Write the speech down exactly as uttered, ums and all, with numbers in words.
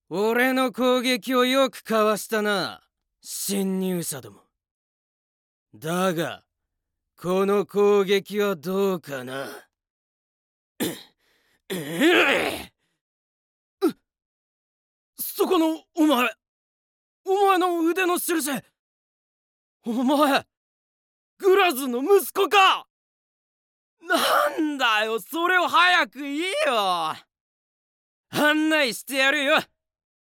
俺の攻撃をよくかわしたな、侵入者ども。だが、この攻撃はどうかな。そこのお前、お前の腕の印、お前、グラズの息子か。なんだよ、それを早く言えよ。案内してやるよ。